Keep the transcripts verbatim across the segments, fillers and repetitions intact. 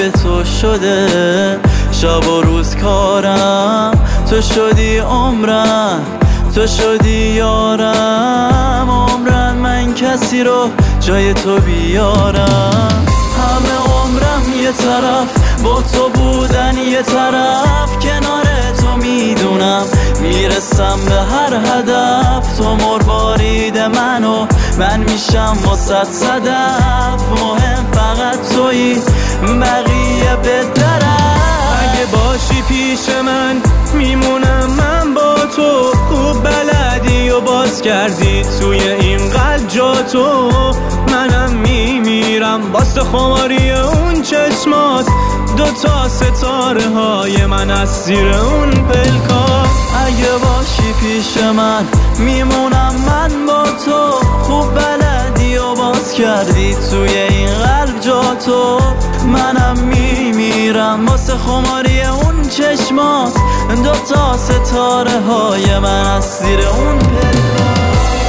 جای تو شده، شب و روز کارم تو شدی عمرم، تو شدی یارم. عمرم من کسی رو جای تو بیارم. همه عمرم یه طرف، با تو بودن یه طرف. کنار تو میدونم میرسم به هر هدف. تو مروارید منو، من میشم واسه صدف. مهم فقط تویی، بقیه به درف. اگه باشی پیش من میمونم من با تو. خوب بلدی و باز کردی توی این قلب جا تو. منم میمیرم واسه خماری اون چشمات. دوتا ستاره های من از زیر اون پلکات. اگه باشی پیش من میمونم من با تو. خوب بلدی و باز کردی توی این قلب جا تو. منم میمیرم واسه خماری اون چشمات. دوتا ستاره های من از زیر اون پلکات.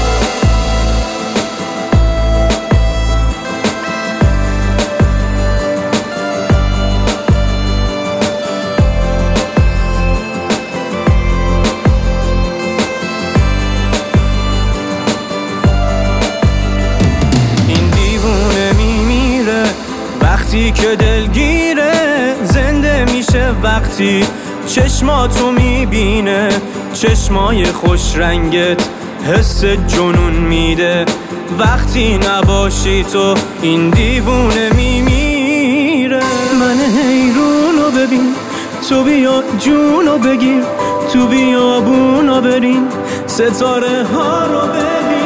وقتی که دلگیره زنده میشه، وقتی چشماتو میبینه. چشمای خوش رنگت حس جنون میده. وقتی نباشی تو این دیوونه میمیره. من حیرونو ببین، تو بیا جونو بگیر. تو بیابونو بریم، ستاره ها رو ببین.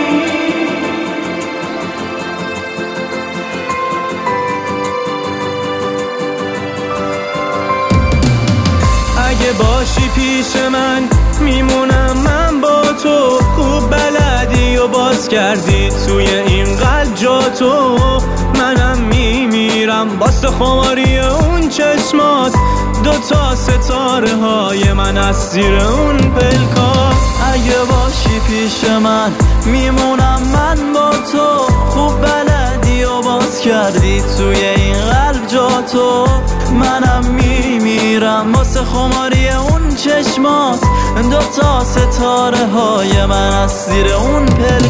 اگه باشی پیش من میمونم من با تو. خوب بلدی و باز کردی توی این قلب جا تو. منم میمیرم واسه خماری اون چشمات. دوتا ستاره های من از زیر اون پلکات. اگه باشی پیش من میمونم من با تو. خوب بلدی و باز کردی توی این قلب جا تو. منم میمیرم واسه خماری اون چشمات. دوتا ستاره های من از زیر اون پلکات.